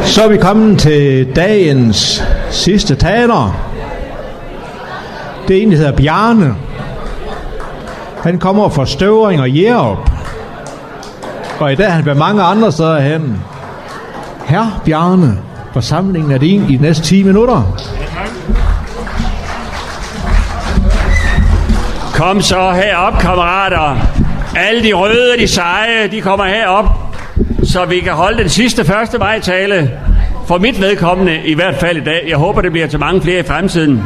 Så er vi kommet til dagens sidste taler. Det er en, der hedder Bjarne. Han kommer fra Støvring og Jerup. Og i dag er han ved mange andre steder hen. Herre Bjarne, forsamlingen er din i de næste 10 minutter. Kom så herop, kammerater. Alle de røde og de seje, de kommer herop, så vi kan holde den sidste 1. maj-tale. For mit vedkommende, i hvert fald i dag. Jeg håber, det bliver til mange flere i fremtiden.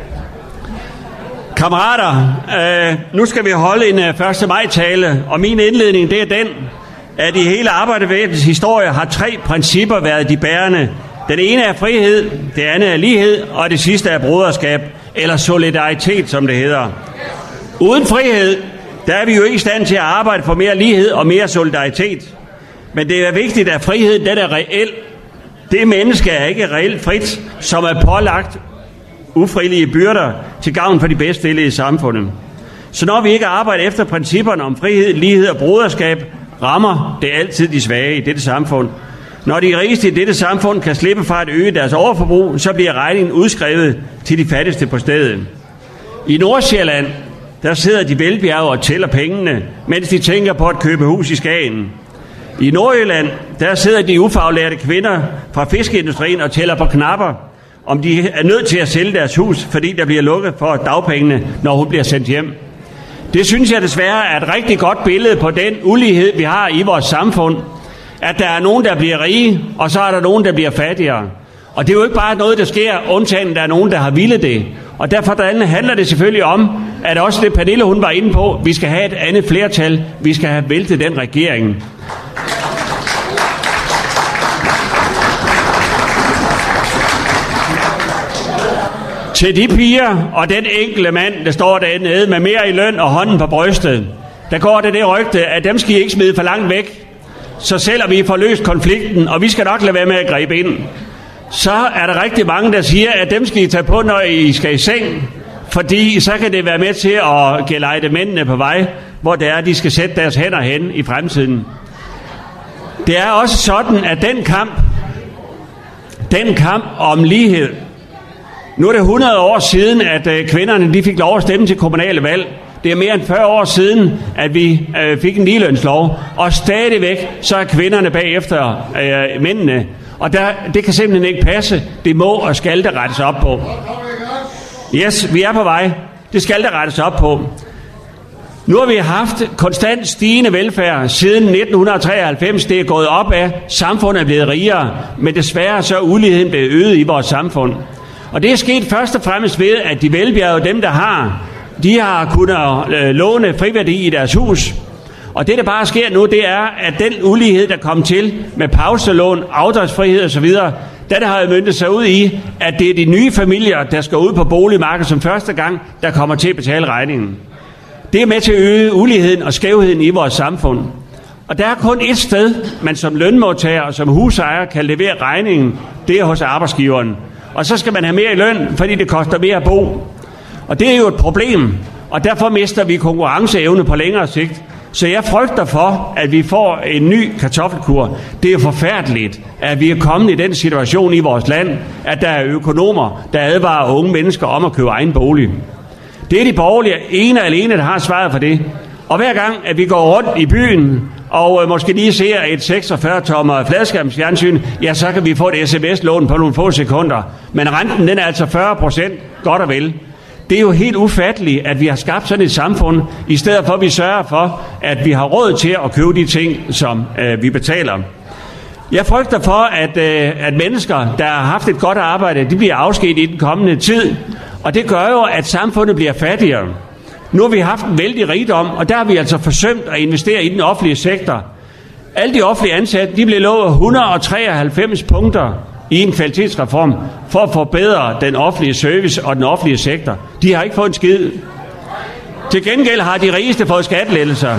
Kammerater, nu skal vi holde en 1. maj-tale, og min indledning, det er den, at i hele arbejderbevægelsens historie har 3 principper været de bærende. Den ene er frihed, det andet er lighed, og det sidste er broderskab, eller solidaritet, som det hedder. Uden frihed, der er vi jo ikke i stand til at arbejde for mere lighed og mere solidaritet. Men det er vigtigt, at friheden den er reel. Det menneske er ikke reelt frit, som er pålagt ufrivillige byrder til gavn for de bedst stillede i samfundet. Så når vi ikke arbejder efter principperne om frihed, lighed og broderskab, rammer det altid de svage i dette samfund. Når de rigeste i dette samfund kan slippe fra at øge deres overforbrug, så bliver regningen udskrevet til de fattigste på stedet. I Nordsjælland, der sidder de velbjerge og tæller pengene, mens de tænker på at købe hus i Skagen. I Nordjylland, der sidder de ufaglærte kvinder fra fiskeindustrien og tæller på knapper, om de er nødt til at sælge deres hus, fordi der bliver lukket for dagpengene, når hun bliver sendt hjem. Det synes jeg desværre er et rigtig godt billede på den ulighed, vi har i vores samfund. At der er nogen, der bliver rige, og så er der nogen, der bliver fattigere. Og det er jo ikke bare noget, der sker, undtagen der er nogen, der har villet det. Og derfor handler det selvfølgelig om, at også det Pernille, hun var inde på, vi skal have et andet flertal. Vi skal have væltet den regering. Til de piger og den enkelte mand, der står dernede med mere i løn og hånden på brystet, der går det rygte, at dem skal I ikke smide for langt væk. Så selvom vi får løst konflikten, og vi skal nok lade være med at gribe ind, så er der rigtig mange, der siger, at dem skal I tage på, når I skal i seng, fordi så kan det være med til at gelejde mændene på vej, hvor det er, de skal sætte deres hænder hen i fremtiden. Det er også sådan, at den kamp om lighed, nu er det 100 år siden, at kvinderne de fik lov at stemme til kommunale valg. Det er mere end 40 år siden, at vi fik en ligelønslov, og stadigvæk så er kvinderne bagefter mændene. Og det kan simpelthen ikke passe. Det må og skal der rettes op på. Yes, vi er på vej. Det skal der rettes op på. Nu har vi haft konstant stigende velfærd siden 1993. Det er gået opad. Samfundet er blevet rigere, men desværre så er uligheden blevet øget i vores samfund. Og det er sket først og fremmest ved, at de velbjergede, dem der har, de har kunnet låne friværdi i deres hus. Og det, der bare sker nu, det er, at den ulighed, der kom til med pauselån, afdragsfrihed osv., der har møntet sig ud i, at det er de nye familier, der skal ud på boligmarkedet som første gang, der kommer til at betale regningen. Det er med til at øge uligheden og skævheden i vores samfund. Og der er kun et sted, man som lønmodtager og som husejer kan levere regningen, det er hos arbejdsgiveren. Og så skal man have mere i løn, fordi det koster mere at bo. Og det er jo et problem, og derfor mister vi konkurrenceevne på længere sigt. Så jeg frygter for, at vi får en ny kartoffelkur. Det er jo forfærdeligt, at vi er kommet i den situation i vores land, at der er økonomer, der advarer unge mennesker om at købe egen bolig. Det er de borgerlige ene og alene, der har svaret for det. Og hver gang, at vi går rundt i byen, og måske lige ser et 46-tommer fladskærmsfjernsyn, ja, så kan vi få et sms-lån på nogle få sekunder. Men renten, den er altså 40%, godt og vel. Det er jo helt ufatteligt, at vi har skabt sådan et samfund, i stedet for at vi sørger for, at vi har råd til at købe de ting, som vi betaler. Jeg frygter for, at mennesker, der har haft et godt arbejde, de bliver afskediget i den kommende tid. Og det gør jo, at samfundet bliver fattigere. Nu har vi haft en vældig rigdom, og der har vi altså forsømt at investere i den offentlige sektor. Alle de offentlige ansatte, de blev lovet 193 punkter i en kvalitetsreform for at forbedre den offentlige service og den offentlige sektor. De har ikke fået en skid. Til gengæld har de rigeste fået skattelettelser.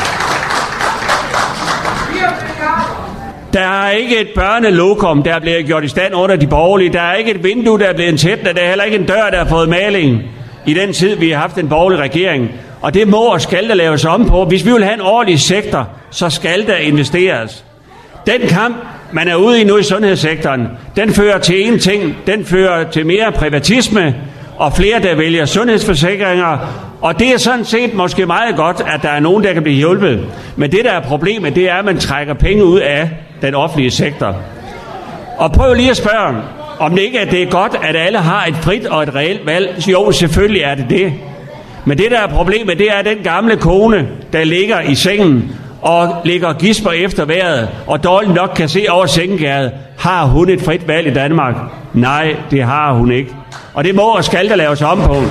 Der er ikke et børnelokum, der er blevet gjort i stand under de borgerlige. Der er ikke et vindue, der er blevet tætnet. Der er heller ikke en dør, der har fået maling i den tid, vi har haft en borgerlig regering. Og det må og skal der laves om på. Hvis vi vil have en ordentlig sektor, så skal der investeres. Den kamp, man er ude i nu i sundhedssektoren, den fører til én ting. Den fører til mere privatisme og flere, der vælger sundhedsforsikringer. Og det er sådan set måske meget godt, at der er nogen, der kan blive hjulpet. Men det, der er problemet, det er, at man trækker penge ud af den offentlige sektor. Og prøv lige at spørge, om det ikke er det godt, at alle har et frit og et reelt valg. Jo, selvfølgelig er det det. Men det, der er problemet, det er den gamle kone, der ligger i sengen og ligger og gisper efter vejret, og dårligt nok kan se over sengegærdet. Har hun et frit valg i Danmark? Nej, det har hun ikke. Og det må og skal der laves om på.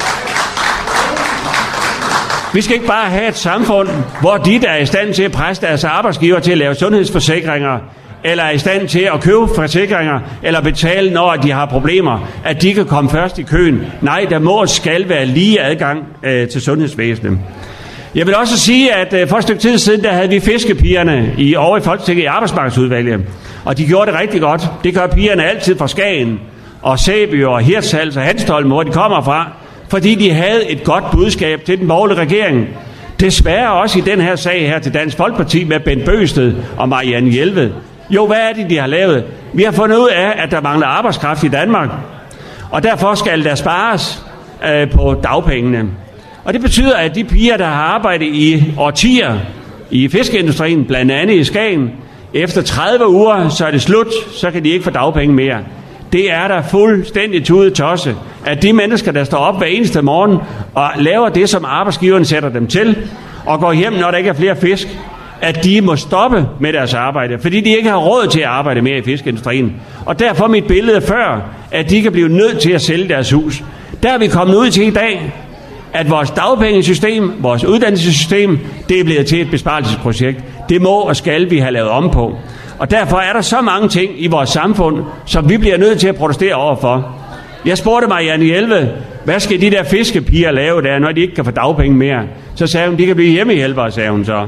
Vi skal ikke bare have et samfund, hvor de, der er i stand til at presse deres arbejdsgiver til at lave sundhedsforsikringer, eller er i stand til at købe forsikringer, eller betale, når de har problemer, at de kan komme først i køen. Nej, der må og skal være lige adgang til sundhedsvæsenet. Jeg vil også sige, at for et stykke tid siden, der havde vi fiskepigerne over i Folketinget i Arbejdsmarkedsudvalget. Og de gjorde det rigtig godt. Det gør pigerne altid fra Skagen og Sæby og Hirtshals og Hanstholm, hvor de kommer fra. Fordi de havde et godt budskab til den borgerlige regering. Desværre også i den her sag her til Dansk Folkeparti med Bent Bøgsted og Marianne Jelved. Jo, hvad er det, de har lavet? Vi har fundet ud af, at der mangler arbejdskraft i Danmark. Og derfor skal der spares på dagpengene. Og det betyder, at de piger, der har arbejdet i årtier i fiskeindustrien, blandt andet i Skagen, efter 30 uger, så er det slut, så kan de ikke få dagpenge mere. Det er der fuldstændig tudetosse, at de mennesker, der står op hver eneste morgen og laver det, som arbejdsgiveren sætter dem til, og går hjem, når der ikke er flere fisk, at de må stoppe med deres arbejde, fordi de ikke har råd til at arbejde mere i fiskeindustrien. Og derfor mit billede før, at de kan blive nødt til at sælge deres hus. Der er vi kommet ud til i dag, at vores dagpengesystem, vores uddannelsessystem, det er blevet til et besparelsesprojekt. Det må og skal vi have lavet om på. Og derfor er der så mange ting i vores samfund, som vi bliver nødt til at protestere overfor. Jeg spurgte Marianne Jelved, hvad skal de der fiskepiger lave der, når de ikke kan få dagpenge mere? Så sagde hun, de kan blive hjemmehjælpere, sagde hun så.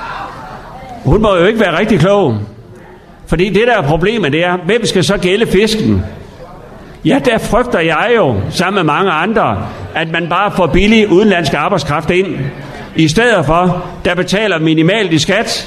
Hun må jo ikke være rigtig klog. Fordi det der er problemet, det er, hvem skal så gælde fisken? Ja, der frygter jeg jo, sammen med mange andre, at man bare får billig udenlandsk arbejdskraft ind. I stedet for, der betaler minimalt i skat.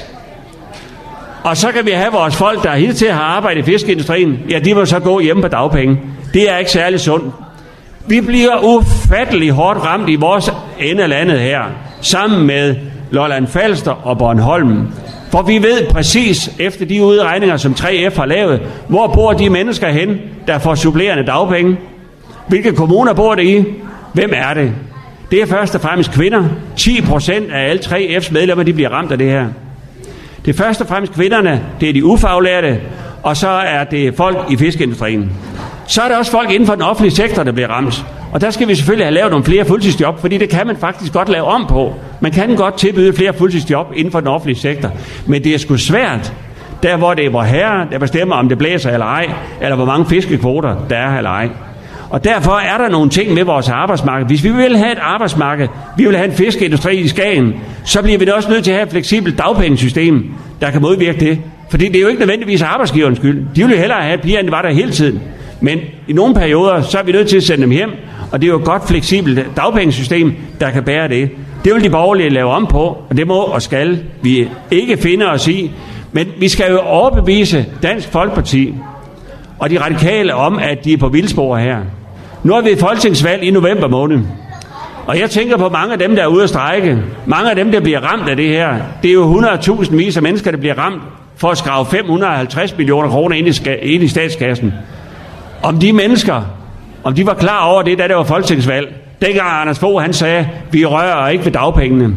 Og så kan vi have vores folk, der hidtil har arbejdet i fiskeindustrien, ja, de må så gå hjemme på dagpenge. Det er ikke særlig sundt. Vi bliver ufattelig hårdt ramt i vores ende af landet her, sammen med Lolland Falster og Bornholm. For vi ved præcis, efter de udregninger, som 3F har lavet, hvor bor de mennesker hen, der får supplerende dagpenge. Hvilke kommuner bor det i? Hvem er det? Det er først og fremmest kvinder. 10% af alle 3F's medlemmer, de bliver ramt af det her. Det er først og fremmest kvinderne, det er de ufaglærte, og så er det folk i fiskeindustrien. Så er der også folk inden for den offentlige sektor, der bliver ramt. Og der skal vi selvfølgelig have lavet nogle flere fuldtidsjob, fordi det kan man faktisk godt lave om på. Man kan godt tilbyde flere fuldtidsjob inden for den offentlige sektor. Men det er sgu svært, der hvor det er vor herre, der bestemmer, om det blæser eller ej, eller hvor mange fiskekvoter der er eller ej. Og derfor er der nogle ting med vores arbejdsmarked. Hvis vi vil have et arbejdsmarked, vi vil have en fiskeindustri i Skagen, så bliver vi også nødt til at have et fleksibelt dagpengesystem, der kan modvirke det. Fordi det er jo ikke nødvendigvis arbejdsgiverens skyld. De vil jo hellere have piger, end det var der hele tiden. Men i nogle perioder, så er vi nødt til at sende dem hjem, og det er jo et godt fleksibelt dagpengesystem, der kan bære det. Det vil de borgerlige lave om på, og det må og skal vi ikke finde os i. Men vi skal jo overbevise Dansk Folkeparti og de radikale om, at de er på vildspor her. Nu er vi et folketingsvalg i november måned, og jeg tænker på mange af dem, der er ude at strejke. Mange af dem, der bliver ramt af det her. Det er jo 100.000 vis af mennesker, der bliver ramt for at skrave 550 millioner kroner ind i statskassen. Om de mennesker, om de var klar over det, da det var folketingsvalg. Dengang Anders Fogh, han sagde, vi rører ikke ved dagpengene.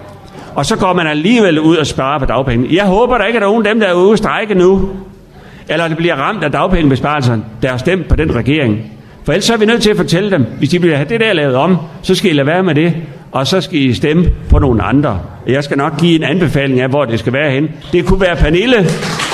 Og så går man alligevel ud og sparer på dagpengene. Jeg håber, der ikke er nogen af dem, der er ude at strejke nu, eller det bliver ramt af dagpengebesparelserne, der har stemt på den regering. For ellers er vi nødt til at fortælle dem, hvis de vil have det der lavet om, så skal I lade være med det, og så skal I stemme på nogle andre. Jeg skal nok give en anbefaling af, hvor det skal være hen. Det kunne være Pernille.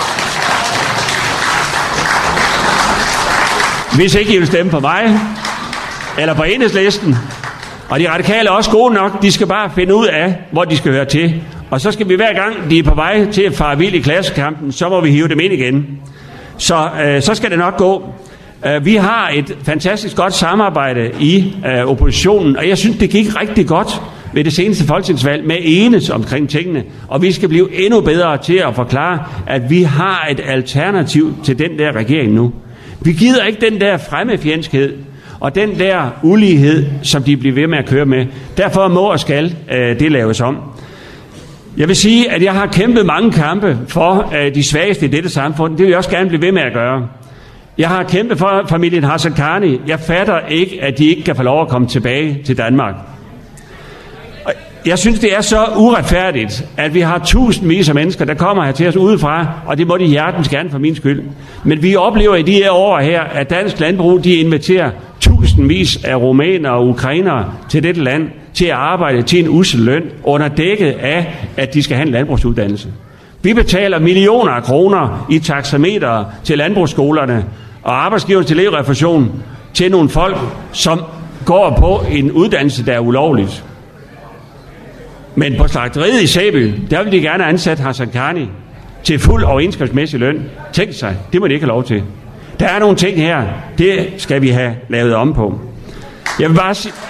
Hvis ikke I vil stemme på mig, eller på Enhedslisten. Og de radikale er også gode nok, de skal bare finde ud af, hvor de skal høre til. Og så skal vi hver gang, de er på vej til at fare vild i klassekampen, så må vi hive dem ind igen. Så skal det nok gå. Vi har et fantastisk godt samarbejde i oppositionen, og jeg synes, det gik rigtig godt ved det seneste folketingsvalg med enes omkring tingene, og vi skal blive endnu bedre til at forklare, at vi har et alternativ til den der regering nu. Vi gider ikke den der fremmedfjendskhed og den der ulighed, som de bliver ved med at køre med. Derfor må og skal det laves om. Jeg vil sige, at jeg har kæmpet mange kampe for de svageste i dette samfund. Det vil jeg også gerne blive ved med at gøre. Jeg har kæmpet for familien Hassan Karni. Jeg fatter ikke, at de ikke kan få lov at komme tilbage til Danmark. Jeg synes, det er så uretfærdigt, at vi har tusindvis af mennesker, der kommer her til os udefra, og det må de hjertens gerne for min skyld. Men vi oplever i de her år her, at dansk landbrug, de inviterer tusindvis af rumænere og ukrainere til dette land, til at arbejde til en ussel løn, under dækket af, at de skal have en landbrugsuddannelse. Vi betaler millioner af kroner i taxameter til landbrugsskolerne og arbejdsgiverne til elevrefusion til nogle folk, som går på en uddannelse, der er ulovligt. Men på slagteriet i Sæby, der vil de gerne ansætte Hassan Karni til fuld overenskomstmæssig løn. Tænk sig, det må de ikke have lov til. Der er nogle ting her, det skal vi have lavet om på. Jeg vil bare sige...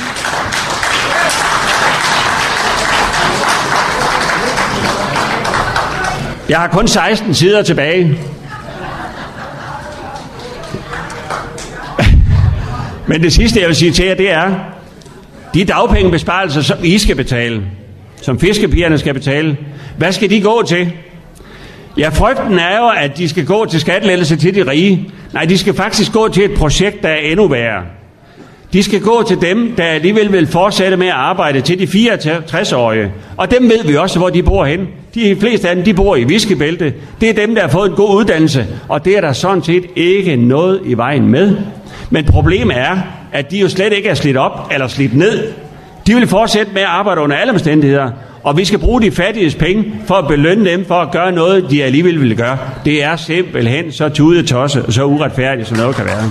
Jeg har kun 16 sider tilbage. Men det sidste, jeg vil sige til jer, det er, de dagpengebesparelser, som I skal betale, som fiskepigerne skal betale, hvad skal de gå til? Ja, frygten er jo, at de skal gå til skattelettelse til de rige. Nej, de skal faktisk gå til et projekt, der er endnu værre. De skal gå til dem, der alligevel vil fortsætte med at arbejde til de 64-årige. Og dem ved vi også, hvor de bor hen. De fleste af dem, de bor i Viskebælte. Det er dem, der har fået en god uddannelse, og det er der sådan set ikke noget i vejen med. Men problemet er, at de jo slet ikke er slidt op eller slidt ned. De vil fortsætte med at arbejde under alle omstændigheder, og vi skal bruge de fattiges penge for at belønne dem for at gøre noget, de alligevel vil gøre. Det er simpelthen så tudetosse og så uretfærdigt, som noget kan være.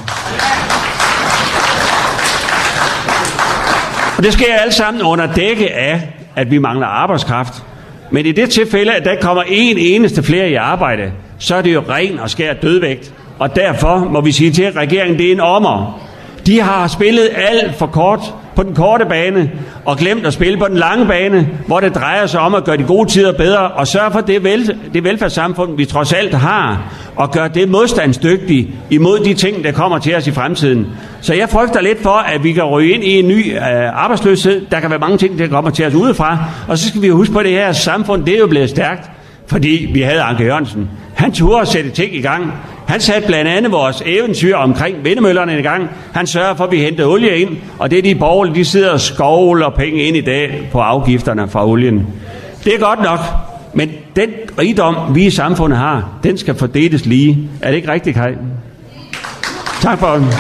Og det sker alt sammen under dække af, at vi mangler arbejdskraft. Men i det tilfælde, at der kommer en eneste flere i arbejde, så er det jo ren og skær dødvægt. Og derfor må vi sige til, at regeringen, det er en ommer. De har spillet alt for kort på den korte bane, og glemt at spille på den lange bane, hvor det drejer sig om at gøre de gode tider bedre, og sørge for det velfærdssamfund, vi trods alt har, og gøre det modstandsdygtigt imod de ting, der kommer til os i fremtiden. Så jeg frygter lidt for, at vi kan ryge ind i en ny arbejdsløshed. Der kan være mange ting, der kommer til os udefra, og så skal vi huske på, at det her samfund, det er jo blevet stærkt, fordi vi havde Anker Jørgensen. Han turde at sætte ting i gang. Han satte blandt andet vores eventyr omkring vindmøllerne i gang. Han sørger for, at vi henter olie ind, og det er de borgerlige, de sidder og skovler penge ind i dag på afgifterne fra olien. Det er godt nok, men den rigdom, vi i samfundet har, den skal fordeles lige. Er det ikke rigtigt, Kai? Tak for det.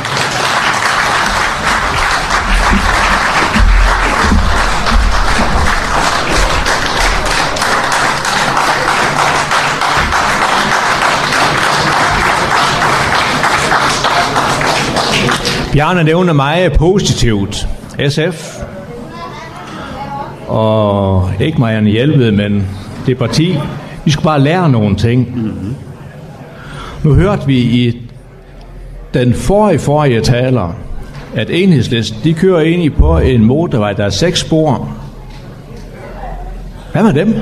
Bjarne nævner meget positivt. SF og ikke Marianne Jelved, men det parti. Vi skal bare lære nogle ting. Mm-hmm. Nu hørte vi i den forrige taler, at Enhedslisten, de kører ind på en motorvej, der er 6 spor. Hvad med dem?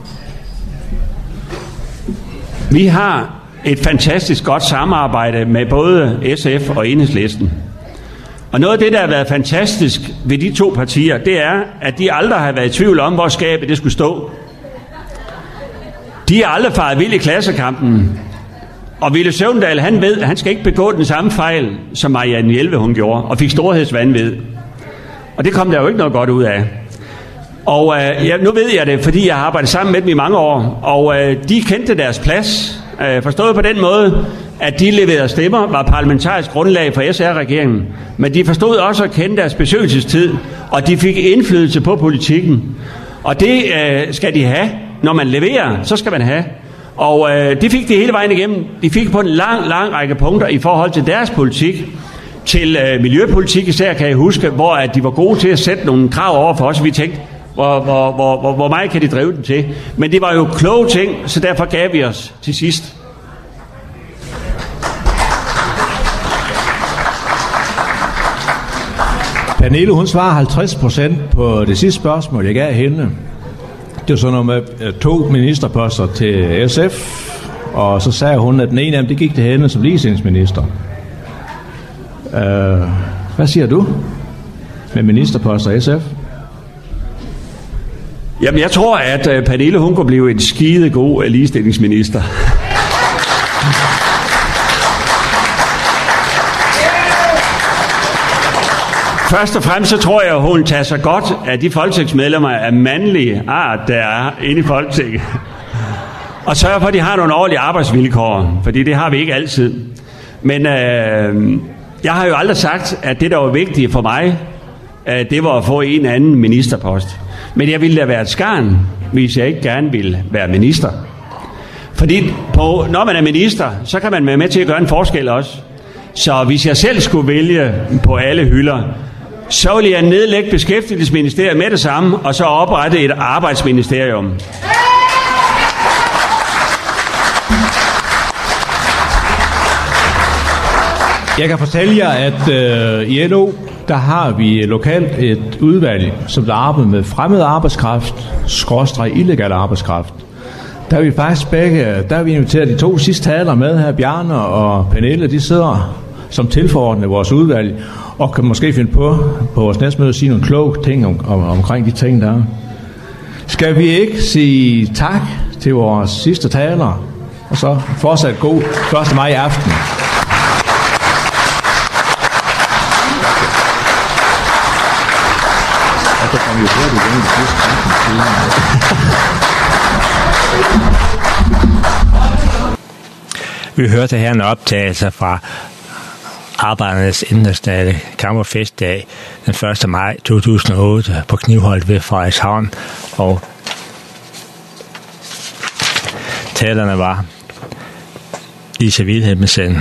Vi har et fantastisk godt samarbejde med både SF og Enhedslisten. Og noget af det, der har været fantastisk ved de to partier, det er, at de aldrig har været i tvivl om, hvor skabet det skulle stå. De har aldrig faret vild i klassekampen. Og Ville Søvndal, han ved, at han skal ikke begå den samme fejl, som Marianne Jelved hun gjorde, og fik storhedsvanvid. Og det kom der jo ikke noget godt ud af. Og nu ved jeg det, fordi jeg har arbejdet sammen med dem i mange år, og de kendte deres plads. Forstået på den måde, at de leverede stemmer, var parlamentarisk grundlag for SR-regeringen, men de forstod også at kende deres besøgelsestid, og de fik indflydelse på politikken. Og det skal de have. Når man leverer, så skal man have. Og det fik de hele vejen igennem. De fik på en lang række punkter i forhold til deres politik, til miljøpolitik især, kan jeg huske, hvor at de var gode til at sætte nogle krav over for os, vi tænkte, hvor meget kan de drive den til. Men det var jo kloge ting, så derfor gav vi os til sidst. Pernille, hun svarer 50% på det sidste spørgsmål, jeg gav hende. Det var sådan noget med 2 ministerposter til SF, og så sagde hun, at den ene af dem, det gik til hende som ligestillingsminister. Hvad siger du med ministerposter SF? Jamen, jeg tror, at Pernille, hun kunne blive en skide god ligestillingsminister. Først og fremmest så tror jeg, at hun tager sig godt af de folketingsmedlemmer af mandlige art, der er inde i Folketinget. Og sørge for, at de har nogle ordentlige arbejdsvilkår, fordi det har vi ikke altid. Men jeg har jo aldrig sagt, at det, der var vigtigt for mig, det var at få en anden ministerpost. Men jeg ville da være et skarn, hvis jeg ikke gerne ville være minister. Fordi når man er minister, så kan man være med til at gøre en forskel også. Så hvis jeg selv skulle vælge på alle hylder, så ville jeg nedlægge beskæftigelsesministeriet med det samme, og så oprette et arbejdsministerium. Jeg kan fortælle jer, at i LO, der har vi lokalt et udvalg, som der arbejder med fremmed arbejdskraft, / illegal arbejdskraft. Der er vi faktisk der er vi inviteret de 2 sidste taler med her, Bjarne og Pernille, de sidder som tilforordnede i vores udvalg, og kan måske finde på vores næstmøde at sige nogle kloge ting omkring de ting, der er. Skal vi ikke sige tak til vores sidste taler, og så fortsat god 1. maj aften. Vi hørte her en optagelse fra Arbejdernes Internationale Kammerfestdag den 1. maj 2008 på Knivholt ved Frederikshavn, og talerne var Lisa Wilhelmsen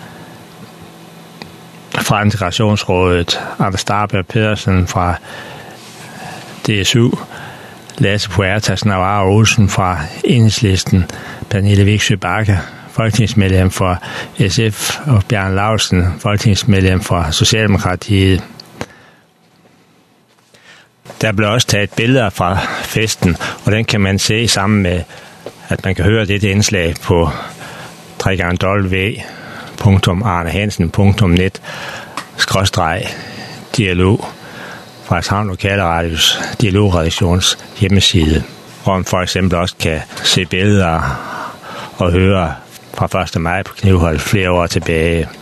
fra Integrationsrådet, Anders Starberg Pedersen fra DSU, Lasse Puertas Navarro Olsen fra Enhedslisten, Pernille Vigsø Bakke, folketingsmedlem for SF, og Bjarne Laustsen, folketingsmedlem for Socialdemokratiet. Der blev også taget billeder fra festen, og den kan man se sammen med, at man kan høre dette indslag på www.arnehansen.net/dialog fra Frederikshavn Lokalradios dialogredaktions hjemmeside, hvor man for eksempel også kan se billeder og høre fra 1. maj på Knivholt flere år tilbage.